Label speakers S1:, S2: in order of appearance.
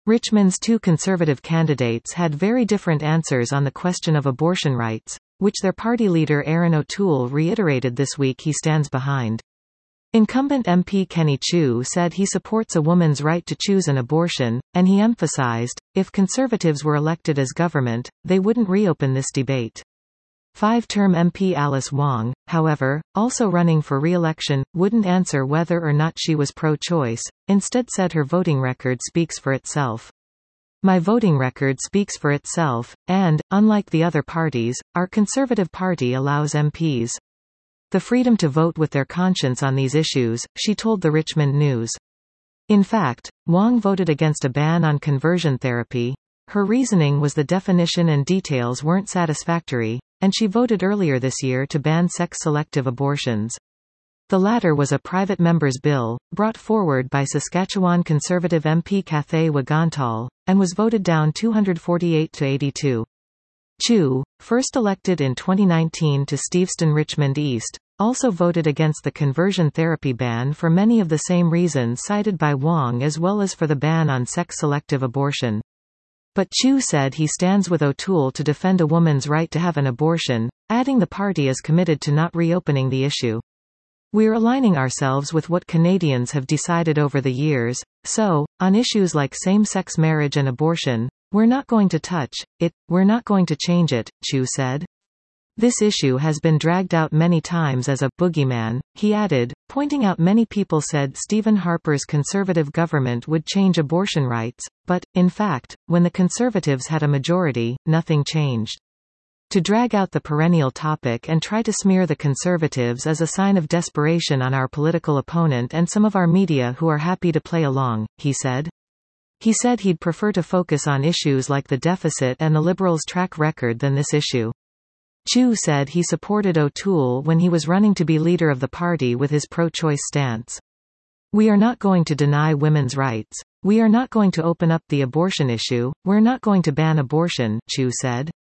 S1: Richmond's two conservative candidates had very different answers on the question of abortion rights, which their party leader Aaron O'Toole reiterated this week he stands behind. Incumbent MP Kenny Chiu said he supports a woman's right to choose an abortion, and he emphasized, if Conservatives were elected as government, they wouldn't reopen this debate. Five-term MP Alice Wong, however, also running for re-election, wouldn't answer whether or not she was pro-choice, instead said her voting record speaks for itself. My voting record speaks for itself, and, unlike the other parties, our Conservative Party allows MPs the freedom to vote with their conscience on these issues, she told the Richmond News. In fact, Wong voted against a ban on conversion therapy. Her reasoning was the definition and details weren't satisfactory, and she voted earlier this year to ban sex-selective abortions. The latter was a private member's bill, brought forward by Saskatchewan Conservative MP Cathay Wagantal, and was voted down 248 to 82. Chiu, first elected in 2019 to Steveston Richmond East, also voted against the conversion therapy ban for many of the same reasons cited by Wong as well as for the ban on sex-selective abortion. But Chiu said he stands with O'Toole to defend a woman's right to have an abortion, adding the party is committed to not reopening the issue. We're aligning ourselves with what Canadians have decided over the years, so, on issues like same-sex marriage and abortion, we're not going to touch it, we're not going to change it, Chiu said. This issue has been dragged out many times as a boogeyman, he added, pointing out many people said Stephen Harper's Conservative government would change abortion rights, but, in fact, when the Conservatives had a majority, nothing changed. To drag out the perennial topic and try to smear the Conservatives is a sign of desperation on our political opponent and some of our media who are happy to play along, he said. He said he'd prefer to focus on issues like the deficit and the Liberals' track record than this issue. Chiu said he supported O'Toole when he was running to be leader of the party with his pro-choice stance. We are not going to deny women's rights. We are not going to open up the abortion issue, we're not going to ban abortion, Chiu said.